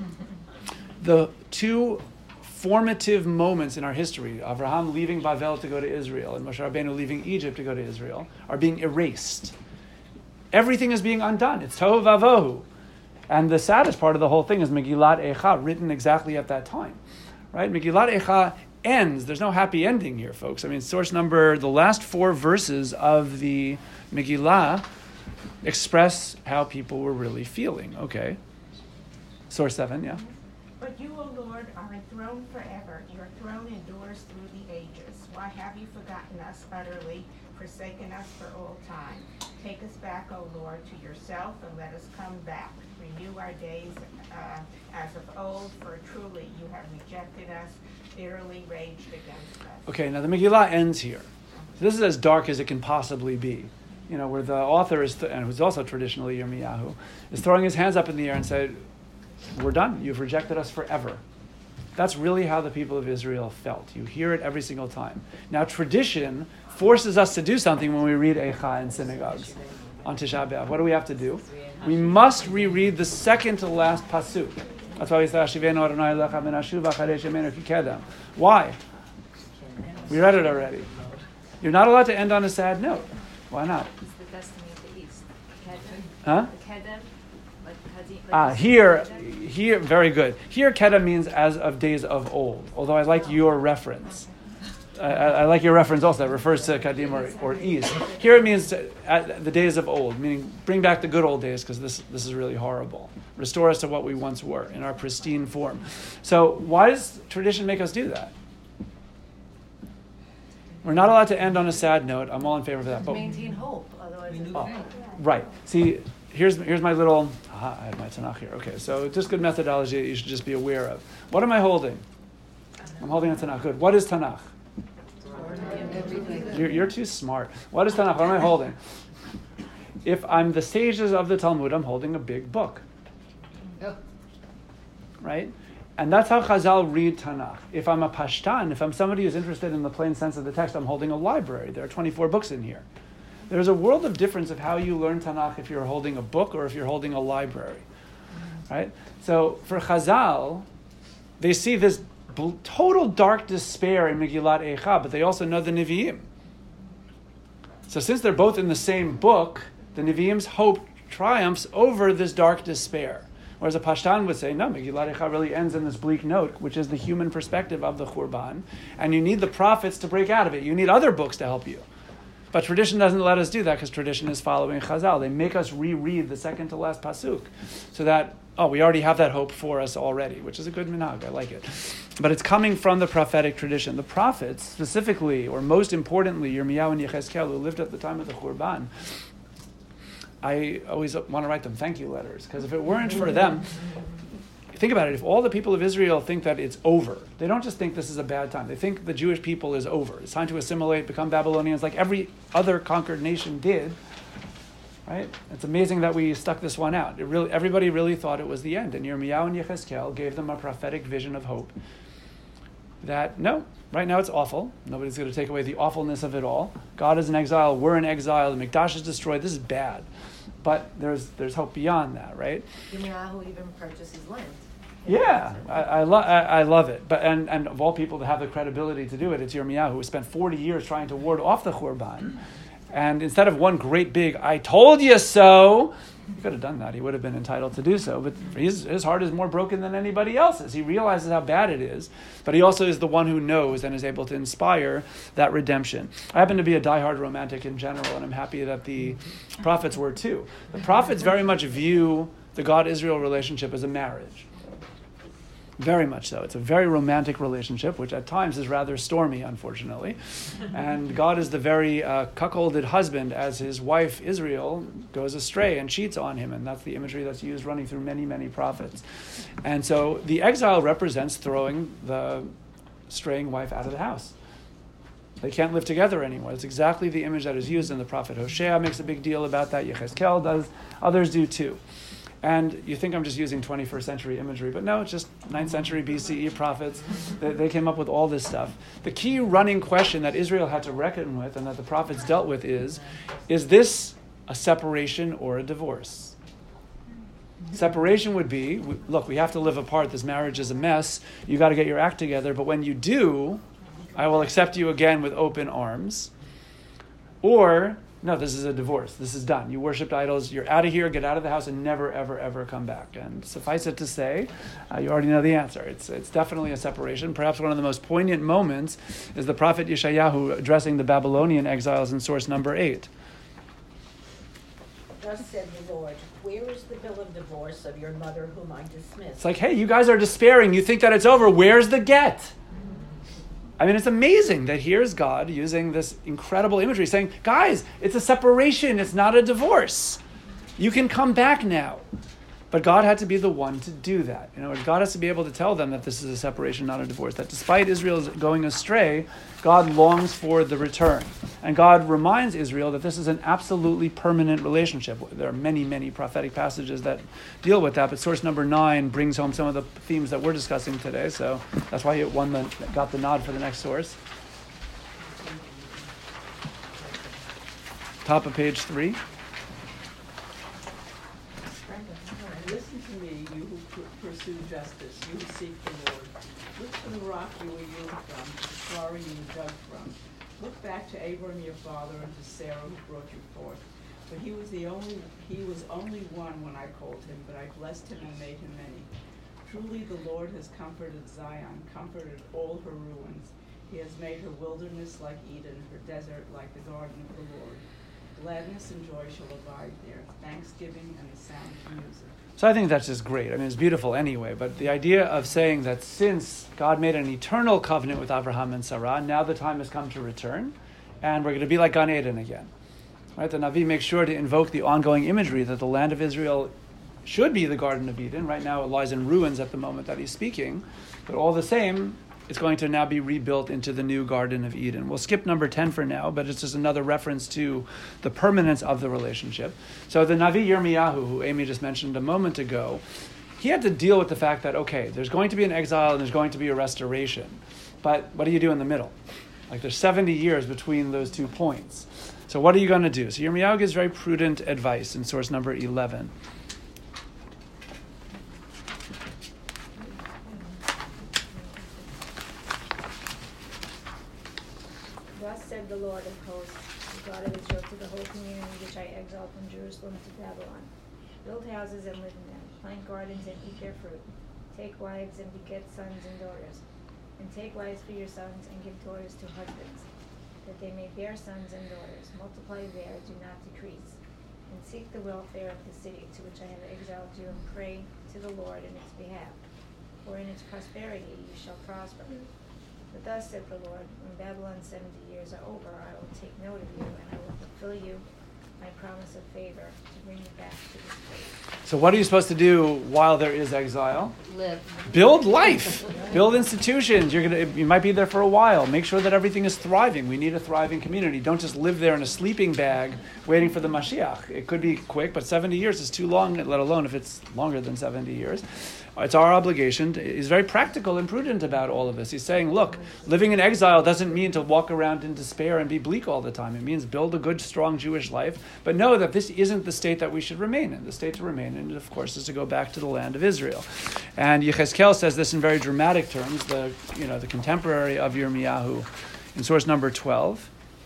the two formative moments in our history, Avraham leaving Bavel to go to Israel and Moshe Rabbeinu leaving Egypt to go to Israel, are being erased. Everything is being undone. It's Tohu Vavohu. And the saddest part of the whole thing is Megillat Eicha, written exactly at that time, right? Megillat Eicha ends. There's no happy ending here, folks. I mean, source number, the last four verses of the Megillah express how people were really feeling. Okay. Source seven, yeah. But you, O Lord, are enthroned forever. Your throne endures through the ages. Why have you forgotten us utterly, forsaken us for all time? Take us back, O Lord, to yourself, and let us come back. Renew our days uh, as of old, for truly you have rejected us, bitterly raged against us. Okay, now the Megillah ends here. So this is as dark as it can possibly be. You know, where the author is, th- and who's also traditionally Yirmiyahu, is throwing his hands up in the air and said, we're done. You've rejected us forever. That's really how the people of Israel felt. You hear it every single time. Now, tradition forces us to do something when we read Eicha in synagogues on Tisha B'Av. What do we have to do? We must reread the second to last pasuk. That's why we say, Ashivenu Adonai Lecha min Ashuv Acharei Shemenu Kikedem. Why? We read it already. You're not allowed to end on a sad note. Why not? It's the destiny of the East. Kedem. Huh? The Kedem. Like Kadim. Like Ah, here, here, very good. Here, Kedem means as of days of old. Although I like your reference. I, I like your reference also. That refers to Kadim or, or East. Here it means to, at the days of old, meaning bring back the good old days, because this this is really horrible. Restore us to what we once were in our pristine form. So why does tradition make us do that? We're not allowed to end on a sad note. I'm all in favor of that. But, maintain hope, otherwise it's oh, right. See, here's here's my little. Aha, I have my Tanakh here. Okay, so just good methodology that you should just be aware of. What am I holding? I'm holding a Tanakh. Good. What is Tanakh? You're, you're too smart. What is Tanakh? What am I holding? If I'm the sages of the Talmud, I'm holding a big book. Oh. Right? And that's how Chazal read Tanakh. If I'm a Pashtan, if I'm somebody who's interested in the plain sense of the text, I'm holding a library. There are twenty-four books in here. There's a world of difference of how you learn Tanakh if you're holding a book or if you're holding a library. Right? So for Chazal, they see this bl- total dark despair in Megillat Eicha, but they also know the Nevi'im. So since they're both in the same book, the Nevi'im's hope triumphs over this dark despair. Whereas a Pashtan would say, no, Megillat Eicha really ends in this bleak note, which is the human perspective of the Churban, and you need the prophets to break out of it. You need other books to help you. But tradition doesn't let us do that because tradition is following Chazal. They make us reread the second to last pasuk so that, oh, we already have that hope for us already, which is a good minhag. I like it. But it's coming from the prophetic tradition. The prophets, specifically, or most importantly, Yirmiyahu and Yechezkel, who lived at the time of the Churban, I always want to write them thank you letters, because if it weren't for them, think about it, if all the people of Israel think that it's over, they don't just think this is a bad time, they think the Jewish people is over. It's time to assimilate, become Babylonians like every other conquered nation did, right? It's amazing that we stuck this one out. It really, everybody really thought it was the end, and Yirmiyahu and Yechezkel gave them a prophetic vision of hope that, no, right now it's awful. Nobody's going to take away the awfulness of it all. God is in exile, we're in exile, the Mikdash is destroyed, this is bad. But there's there's hope beyond that, right? Yirmiyahu even purchases land. Yeah, I, I, lo- I, I love it. But and, and of all people to have the credibility to do it, it's Yirmiyahu, who spent forty years trying to ward off the Churban. And instead of one great big, I told you so, he could have done that. He would have been entitled to do so. But his, his heart is more broken than anybody else's. He realizes how bad it is. But he also is the one who knows and is able to inspire that redemption. I happen to be a diehard romantic in general, and I'm happy that the prophets were too. The prophets very much view the God-Israel relationship as a marriage. Very much so. It's a very romantic relationship, which at times is rather stormy, unfortunately. And God is the very uh, cuckolded husband as his wife, Israel, goes astray and cheats on him. And that's the imagery that's used running through many, many prophets. And so the exile represents throwing the straying wife out of the house. They can't live together anymore. It's exactly the image that is used, and the prophet Hosea makes a big deal about that. Yechezkel does. Others do too. And you think I'm just using twenty-first century imagery, but no, it's just ninth century B C E prophets. They, they came up with all this stuff. The key running question that Israel had to reckon with and that the prophets dealt with is, is this a separation or a divorce? Separation would be, look, we have to live apart. This marriage is a mess. You got to get your act together. But when you do, I will accept you again with open arms. Or, no, this is a divorce. This is done. You worshipped idols. You're out of here. Get out of the house and never, ever, ever come back. And suffice it to say, uh, you already know the answer. It's it's definitely a separation. Perhaps one of the most poignant moments is the prophet Yeshayahu addressing the Babylonian exiles in source number eight. Thus said the Lord, where is the bill of divorce of your mother whom I dismissed? It's like, hey, you guys are despairing. You think that it's over. Where's the get? I mean, it's amazing that here's God using this incredible imagery, saying, guys, it's a separation. It's not a divorce. You can come back now. But God had to be the one to do that. You know, God has to be able to tell them that this is a separation, not a divorce. That despite Israel going astray, God longs for the return. And God reminds Israel that this is an absolutely permanent relationship. There are many, many prophetic passages that deal with that, but source number nine brings home some of the themes that we're discussing today. So that's why it won the, got the nod for the next source. Top of page three. Listen to me, you who pursue justice, you who seek the Lord. Look to the rock you were hewn from, to the quarry you were dug from. Look back to Abram your father and to Sarah who brought you forth. But he was the only he was only one when I called him, but I blessed him and made him many. Truly the Lord has comforted Zion, comforted all her ruins. He has made her wilderness like Eden, her desert like the garden of the Lord. Gladness and joy shall abide there, thanksgiving and the sound of music. So I think that's just great. I mean, it's beautiful anyway, but the idea of saying that since God made an eternal covenant with Abraham and Sarah, now the time has come to return, and we're going to be like Gan Eden again. Right? The Navi makes sure to invoke the ongoing imagery that the land of Israel should be the Garden of Eden. Right now it lies in ruins at the moment that he's speaking, but all the same, it's going to now be rebuilt into the new Garden of Eden. We'll skip number ten for now, but it's just another reference to the permanence of the relationship. So the Navi Yirmiyahu, who Amy just mentioned a moment ago, he had to deal with the fact that, okay, there's going to be an exile and there's going to be a restoration. But what do you do in the middle? Like there's seventy years between those two points. So what are you going to do? So Yirmiyahu gives very prudent advice in source number eleven. Thus said the Lord of hosts, the God of Israel, to the whole community which I exiled from Jerusalem to Babylon. Build houses and live in them, plant gardens and eat their fruit. Take wives and beget sons and daughters. And take wives for your sons and give daughters to husbands, that they may bear sons and daughters. Multiply there, do not decrease. And seek the welfare of the city to which I have exiled you, and pray to the Lord in its behalf. For in its prosperity you shall prosper. But thus said the Lord, when Babylon's seventy years are over, I will take note of you, and I will fulfill you my promise of favor to bring you back to this place. So what are you supposed to do while there is exile? Live. Build life. Build institutions. You're gonna. You might be there for a while. Make sure that everything is thriving. We need a thriving community. Don't just live there in a sleeping bag waiting for the Mashiach. It could be quick, but seventy years is too long, let alone if it's longer than seventy years. It's our obligation. He's very practical and prudent about all of this. He's saying, look, living in exile doesn't mean to walk around in despair and be bleak all the time. It means build a good, strong Jewish life, but know that this isn't the state that we should remain in. The state to remain in, of course, is to go back to the land of Israel. And Yechezkel says this in very dramatic terms, the, you know, the contemporary of Yirmiyahu, in source number twelve.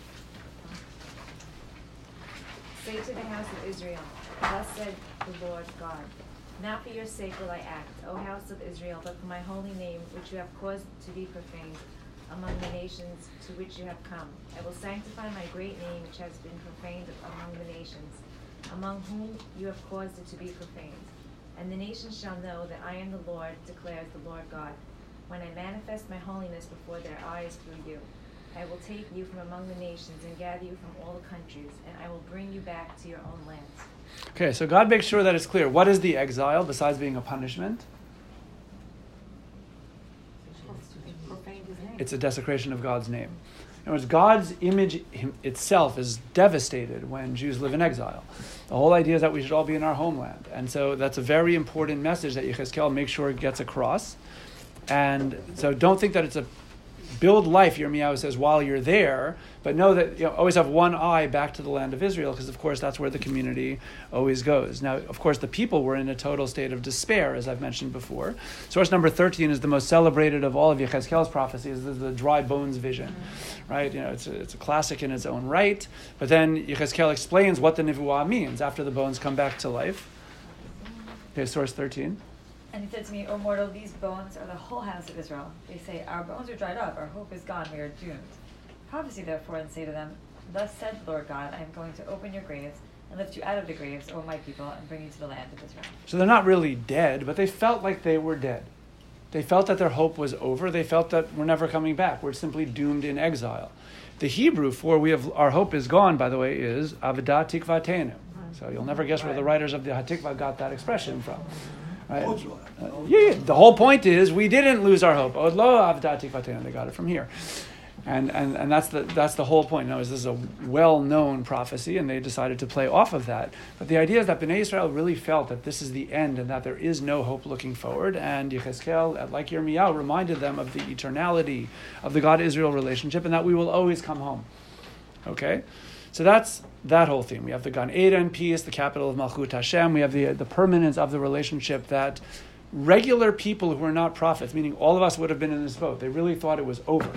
Say to the house of Israel, thus said the Lord God, not for your sake will I act, O house of Israel, but for my holy name, which you have caused to be profaned among the nations to which you have come. I will sanctify my great name, which has been profaned among the nations, among whom you have caused it to be profaned. And the nations shall know that I am the Lord, declares the Lord God, when I manifest my holiness before their eyes through you. I will take you from among the nations and gather you from all the countries, and I will bring you back to your own lands. Okay, so God makes sure that it's clear. What is the exile, besides being a punishment? It's a desecration of God's name. In other words, God's image itself is devastated when Jews live in exile. The whole idea is that we should all be in our homeland. And so that's a very important message that Yechezkel makes sure it gets across. And so don't think that it's a build life, Yirmiyahu says, while you're there, but know that, you know, always have one eye back to the land of Israel, because of course that's where the community always goes. Now, of course, the people were in a total state of despair, as I've mentioned before. Source number thirteen is the most celebrated of all of Yechezkel's prophecies, the, the dry bones vision, right? You know, it's a, it's a classic in its own right, but then Yechezkel explains what the Nevuah means after the bones come back to life. Okay, source thirteen. And he said to me, O mortal, these bones are the whole house of Israel. They say, our bones are dried up, our hope is gone, we are doomed. Prophesy therefore and say to them, thus said the Lord God, I am going to open your graves and lift you out of the graves, O my people, and bring you to the land of Israel. So they're not really dead, but they felt like they were dead. They felt that their hope was over. They felt that we're never coming back. We're simply doomed in exile. The Hebrew for we have our hope is gone, by the way, is Avodah Tikvatenu. So you'll never guess where the writers of the Hatikvah got that expression from. Right? Uh, yeah, yeah, the whole point is we didn't lose our hope. Od lo avodah tikvatenu. They got it from here, and and and that's the that's the whole point. Now, this is a well-known prophecy, and they decided to play off of that. But the idea is that Bnei Israel really felt that this is the end, and that there is no hope looking forward. And Yechezkel, like Yirmiyahu, reminded them of the eternality of the God-Israel relationship, and that we will always come home. Okay. So that's that whole theme. We have the Gan Eden peace, the capital of Malchut Hashem. We have the the permanence of the relationship that regular people who are not prophets, meaning all of us would have been in this boat, they really thought it was over.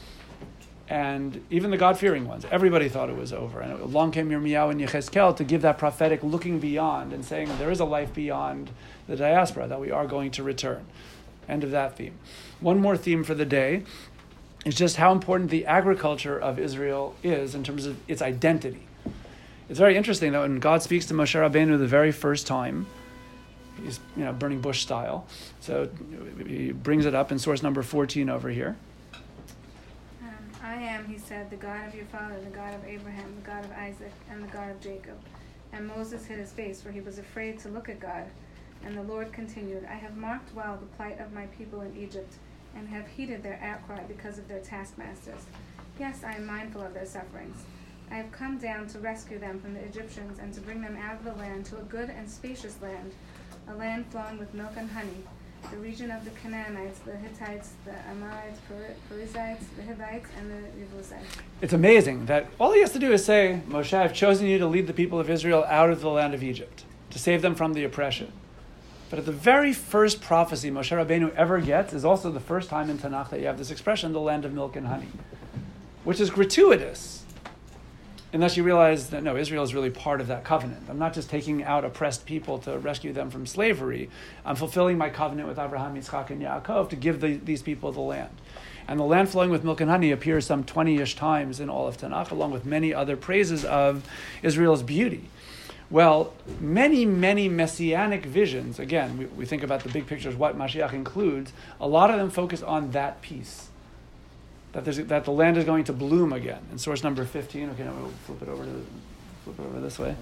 And even the God-fearing ones, everybody thought it was over. And along came Yirmiyahu and Yechezkel to give that prophetic looking beyond and saying there is a life beyond the diaspora, that we are going to return. End of that theme. One more theme for the day. It's just how important the agriculture of Israel is in terms of its identity. It's very interesting that when God speaks to Moshe Rabbeinu the very first time, he's, you know, burning bush style. So he brings it up in source number fourteen over here. Um, I am, he said, the God of your father, the God of Abraham, the God of Isaac, and the God of Jacob. And Moses hid his face, for he was afraid to look at God. And the Lord continued, I have marked well the plight of my people in Egypt, and have heeded their outcry because of their taskmasters. Yes, I am mindful of their sufferings. I have come down to rescue them from the Egyptians and to bring them out of the land to a good and spacious land, a land flowing with milk and honey, the region of the Canaanites, the Hittites, the Amorites, Peri- Perizzites, the Hivites, and the Jebusites. It's amazing that all he has to do is say, Moshe, I've chosen you to lead the people of Israel out of the land of Egypt, to save them from the oppression. But at the very first prophecy Moshe Rabbeinu ever gets is also the first time in Tanakh that you have this expression, the land of milk and honey, which is gratuitous. Unless you realize that, no, Israel is really part of that covenant. I'm not just taking out oppressed people to rescue them from slavery. I'm fulfilling my covenant with Abraham, Yitzchak, and Yaakov to give the, these people the land. And the land flowing with milk and honey appears some twenty-ish times in all of Tanakh, along with many other praises of Israel's beauty. Well, many, many messianic visions, again, we, we think about the big pictures, what Mashiach includes, a lot of them focus on that piece. That there's that the land is going to bloom again. In source number fifteen, okay, now we'll flip it over to flip it over this way.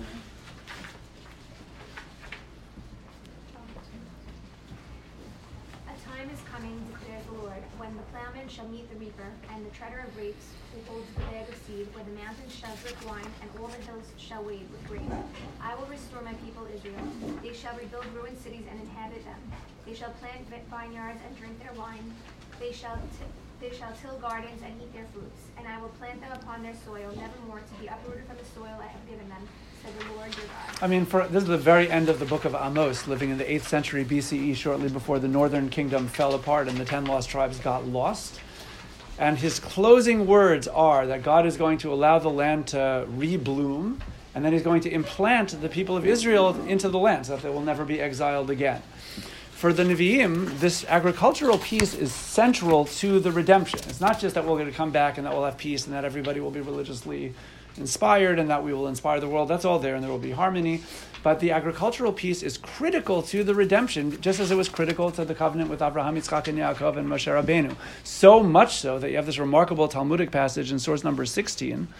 A time is coming, declares the Lord, when the plowman shall meet the reaper, and the treader of grapes who holds the bag of seed, where the mountains shall drip wine, and all the hills shall wave with grain. I will restore my people Israel. They shall rebuild ruined cities and inhabit them. They shall plant vineyards and drink their wine. They shall t- They shall till gardens and eat their fruits, and I will plant them upon their soil, nevermore to be uprooted from the soil I have given them, said the Lord your God. I mean, for, this is the very end of the book of Amos, living in the eighth century B C E, shortly before the northern kingdom fell apart and the ten lost tribes got lost. And his closing words are that God is going to allow the land to re-bloom, and then he's going to implant the people of Israel into the land so that they will never be exiled again. For the Nevi'im, this agricultural piece is central to the redemption. It's not just that we're going to come back and that we'll have peace and that everybody will be religiously inspired and that we will inspire the world. That's all there and there will be harmony. But the agricultural piece is critical to the redemption, just as it was critical to the covenant with Abraham, Yitzchak, and Yaakov and Moshe Rabbeinu. So much so that you have this remarkable Talmudic passage in source number sixteen.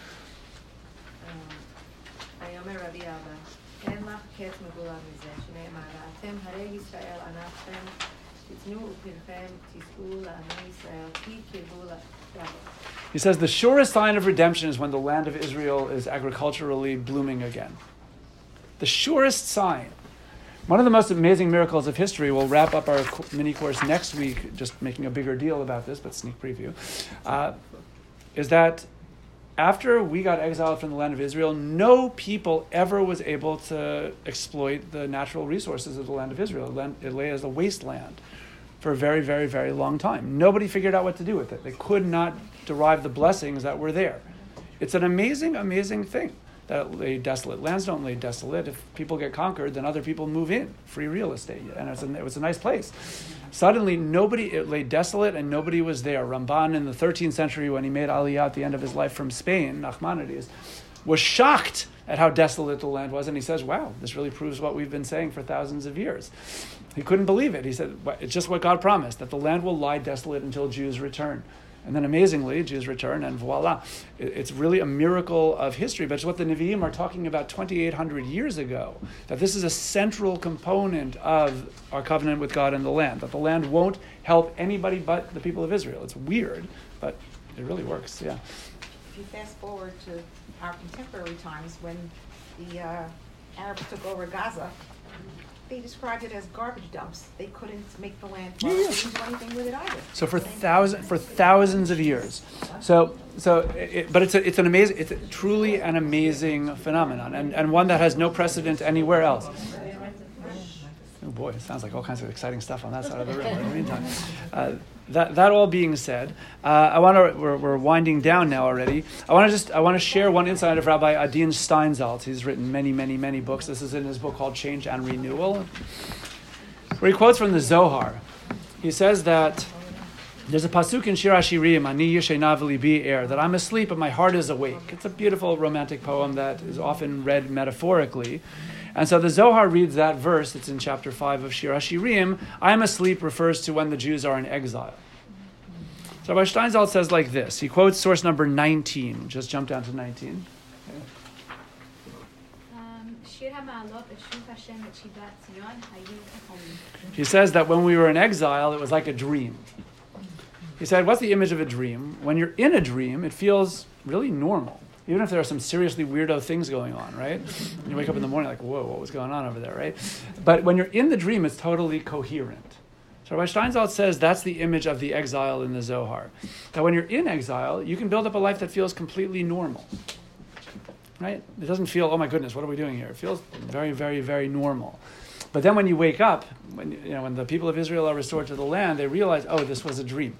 He says the surest sign of redemption is when the land of Israel is agriculturally blooming again. The surest sign. One of the most amazing miracles of history, we'll wrap up our mini course next week, just making a bigger deal about this, but sneak preview, uh, is that after we got exiled from the land of Israel, no people ever was able to exploit the natural resources of the land of Israel. It lay as a wasteland for a very, very, very long time. Nobody figured out what to do with it. They could not derive the blessings that were there. It's an amazing, amazing thing that it lay desolate. Lands don't lay desolate. If people get conquered, then other people move in. Free real estate. And it's a, it was a nice place. Suddenly, nobody, it lay desolate and nobody was there. Ramban in the thirteenth century, when he made Aliyah at the end of his life from Spain, Nachmanides, was shocked at how desolate the land was. And he says, wow, this really proves what we've been saying for thousands of years. He couldn't believe it. He said, it's just what God promised, that the land will lie desolate until Jews return. And then amazingly, Jews return, and voila. It's really a miracle of history, but it's what the Nevi'im are talking about twenty-eight hundred years ago, that this is a central component of our covenant with God and the land, that the land won't help anybody but the people of Israel. It's weird, but it really works, yeah. If you fast forward to our contemporary times, when the uh, Arabs took over Gaza, they described it as garbage dumps. They couldn't make the land flourish. They didn't do anything with it either. So for thousand for thousands of years, so so it, but it's a, it's an amazing, it's a, truly an amazing phenomenon, and, and one that has no precedent anywhere else. Oh boy, it sounds like all kinds of exciting stuff on that side of the room. In the meantime, uh, that that all being said, uh, I want to we're, we're winding down now already. I want to just I want to share one insight of Rabbi Adin Steinsaltz. He's written many many many books. This is in his book called Change and Renewal, where he quotes from the Zohar. He says that there's a pasuk in Shir HaShirim, Ani yeshena v'libi er, that I'm asleep but my heart is awake. It's a beautiful romantic poem that is often read metaphorically. And so the Zohar reads that verse, it's in chapter five of Shir HaShirim, I am asleep refers to when the Jews are in exile. So Rabbi Steinsaltz says like this, he quotes source number nineteen, just jump down to nineteen. He says that when we were in exile, it was like a dream. He said, what's the image of a dream? When you're in a dream, it feels really normal. Even if there are some seriously weirdo things going on, right? And you wake up in the morning like, whoa, what was going on over there, right? But when you're in the dream, it's totally coherent. So Rabbi Steinsaltz says that's the image of the exile in the Zohar. That when you're in exile, you can build up a life that feels completely normal, right? It doesn't feel, oh my goodness, what are we doing here? It feels very, very, very normal. But then when you wake up, when you know when the people of Israel are restored to the land, they realize, oh, this was a dream.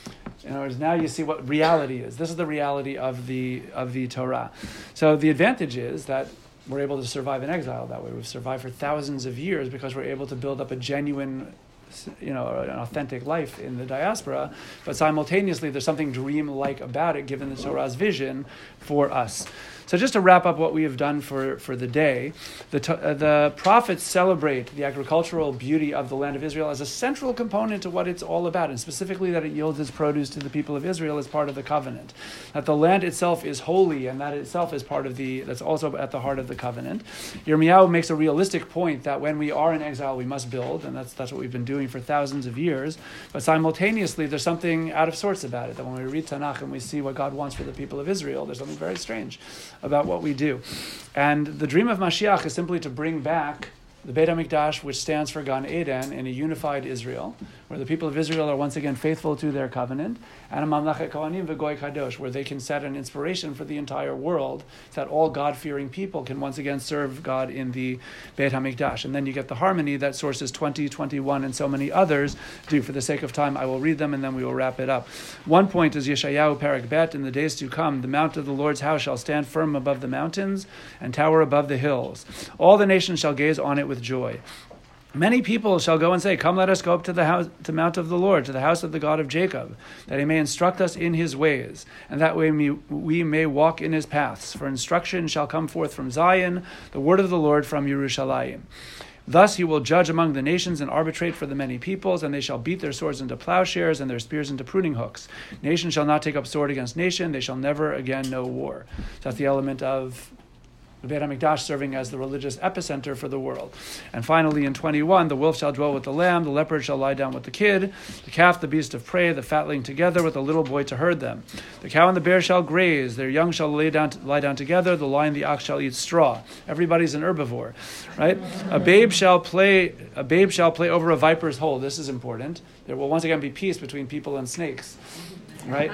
In other words, now you see what reality is. This is the reality of the of the Torah. So the advantage is that we're able to survive in exile that way. We've survived for thousands of years because we're able to build up a genuine, you know, an authentic life in the diaspora. But simultaneously, there's something dream-like about it, given the Torah's vision for us. So just to wrap up what we have done for, for the day, the, uh, the prophets celebrate the agricultural beauty of the land of Israel as a central component to what it's all about, and specifically that it yields its produce to the people of Israel as part of the covenant. That the land itself is holy, and that itself is part of the, that's also at the heart of the covenant. Yirmiyahu makes a realistic point that when we are in exile, we must build, and that's, that's what we've been doing for thousands of years, but simultaneously, there's something out of sorts about it, that when we read Tanakh and we see what God wants for the people of Israel, there's something very strange about what we do. And the dream of Mashiach is simply to bring back the Beit HaMikdash, which stands for Gan Eden, in a unified Israel, where the people of Israel are once again faithful to their covenant, and a Mamlechet Kohanim v'Goy Kadosh, where they can set an inspiration for the entire world, so that all God-fearing people can once again serve God in the Beit HaMikdash. And then you get the harmony that sources twenty, twenty-one, and so many others do. For the sake of time, I will read them, and then we will wrap it up. One point is Yeshayahu Perek Bet, in the days to come, the mount of the Lord's house shall stand firm above the mountains, and tower above the hills. All the nations shall gaze on it with joy. Many people shall go and say, come, let us go up to the house, to Mount of the Lord, to the house of the God of Jacob, that he may instruct us in his ways, and that way we, we may walk in his paths. For instruction shall come forth from Zion, the word of the Lord from Yerushalayim. Thus he will judge among the nations and arbitrate for the many peoples, and they shall beat their swords into plowshares and their spears into pruning hooks. Nation shall not take up sword against nation, they shall never again know war. So that's the element of the Beit HaMikdash serving as the religious epicenter for the world. And finally, in twenty-one, the wolf shall dwell with the lamb, the leopard shall lie down with the kid, the calf, the beast of prey, the fatling together with the little boy to herd them. The cow and the bear shall graze, their young shall lay down, lie down together, the lion, the ox shall eat straw. Everybody's an herbivore, right? A babe shall play, a babe shall play over a viper's hole. This is important. There will once again be peace between people and snakes, right?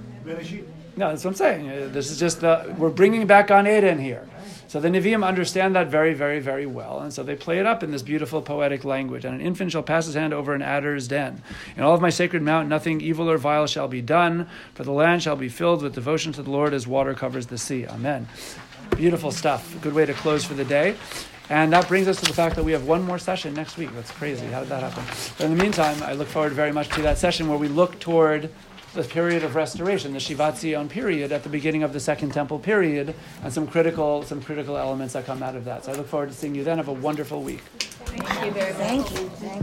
No, that's what I'm saying. This is just the, we're bringing back Gan Eden here. So the Nevi'im understand that very, very, very well. And so they play it up in this beautiful poetic language. And an infant shall pass his hand over an adder's den. In all of my sacred mount, nothing evil or vile shall be done, for the land shall be filled with devotion to the Lord as water covers the sea. Amen. Beautiful stuff. Good way to close for the day. And that brings us to the fact that we have one more session next week. That's crazy. How did that happen? But in the meantime, I look forward very much to that session where we look toward the period of restoration, the Shivat Zion period at the beginning of the Second Temple period, and some critical some critical elements that come out of that. So I look forward to seeing you then. Have a wonderful week. Thank you very much. Thank you. Thank you.